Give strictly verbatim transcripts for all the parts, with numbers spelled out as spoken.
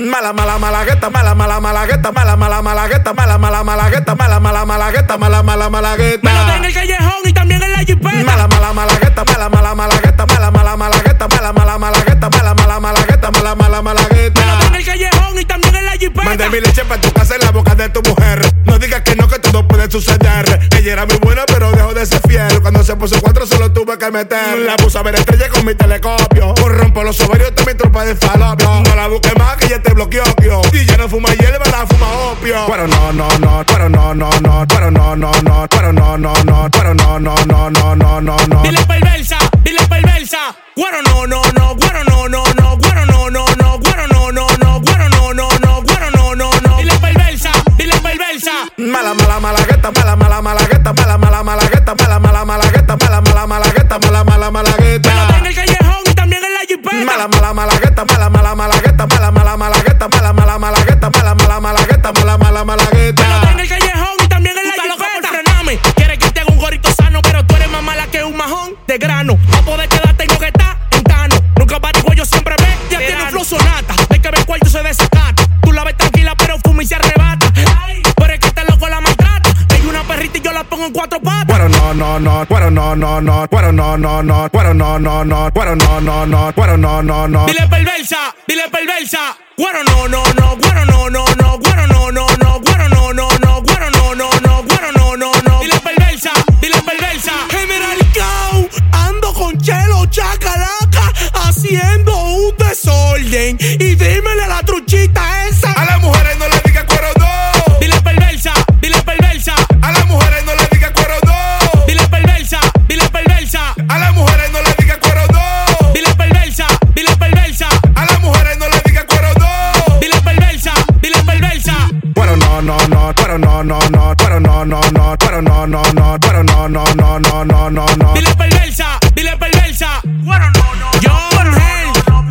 Mala, mala, malagueta, mala, mala, malagueta, mala, mala, malagueta, mala, mala, malagueta, mala, mala, malagueta, mala, mala, malagueta. Me lo tengo en el callejón y también en la jipeta. Mala, mala, malagueta, mala, mala, malagueta, mala, mala, malagueta, mala, mala, malagueta, mala, mala, malagueta, mala, mala, malagueta. Me lo tengo en el callejón y también en la jipeta. Mandé mi leche pa' tu casa en la boca de tu mujer. No digas que no, que todo puede suceder. Ella era muy buena, pero dejó de ser fiel. Cuando se puso cuatro solo tuve que meter. La puse a ver estrella con mi telescopio. Por rompo los ovarios también tropa de falopio. No la busques más que ya te bloqueó. Y ya no fuma hierba, la fuma opio. Pero no, no, no, pero no, no, no, pero no, no, no, pero no, no, no, pero no, no, no, no, no, no, no. Dile perversa, dile perversa. Güero no, no, no, güero no, no, no, güero no, no, no, güero no, no, no, güero no, no, no, güero no, no, no. Dile perversa, dile perversa. Mala, mala, malagueta, mala, mala, malagueta, mala, mala, malagueta, mala, mala, malagueta, mala, mala, malagueta, mala, mala, malagueta. Me lo tengo en el callejón y también en la jipeta. Mala, mala, malagueta, mala, mala, malagueta, mala, mala, malagueta, mala, mala, malagueta, mala, mala, malagueta, mala, mala, malagueta. Me lo tengo en el callejón y también en la jipeta. Loca por frenarme. Quieres que te haga un gorrito sano, pero tú eres más mala que un majón de grano. Pa' poder quedar tengo que estar en cano. Nunca batigo, yo siempre ve. Ya tiene un flow sonata. De que ve cuarto se desacata. Tú la ves tranquila, pero fuma y se arrebata. Ay, pero es que este loco la maltrata. Hay una perrita y yo la pongo en cuatro patas. Pero no, no, no, pero no, no, no, pero no, no, no, pero no, no, no, pero no, no, no, pero no, no, no. Dile perversa, dile perversa. Güero no, no, no, güero no, no, no, güero no, no, no, güero no, no, no, güero no, no, no, güero no, no, no. Dile perversa, dile perversa. General Cao, ando con Chelo Chacalaca, haciendo un desorden. Y dímele a la truchita esa. A las mujeres no le digas cuero no. Dile perversa, dile perversa. A las mujeres no le digas cuero no. Dile perversa, dile perversa. A las mujeres no le digas cuero no. Dile perversa, dile perversa. A las mujeres no le digas cuero no. Dile perversa, dile perversa. Pero no, no, no, pero no, no, no, pero no, no, no, pero no, no, no, pero no, no, no, no, no, no, no. Dile perversa, dile perversa. Bueno, no, no. Yo, Angel,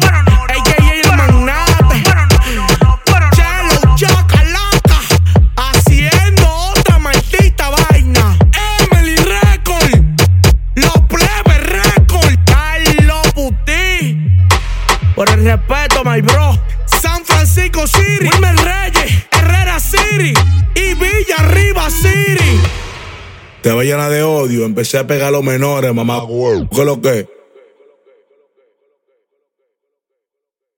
A K A el magnate. Chelo Chacalaca, haciendo otra maldita vaina. Emily Record, Los Plebes Record, Carlos Puti. Por el respeto, my bro. San Francisco City, Wilmer Reyes, Herrera City y Villa Arriba City. Te voy llena de odio, empecé a pegar a los menores, mamá. ¿Qué es lo que?